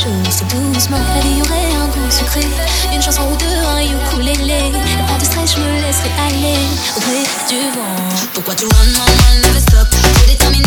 chose tout doucement. La vie aurait un goût sucré, une chanson ou deux, un ukulélé. Pas de stress, je me laisserai aller au gré du vent. Pourquoi tu run, run, run, never stop? Trop déterminé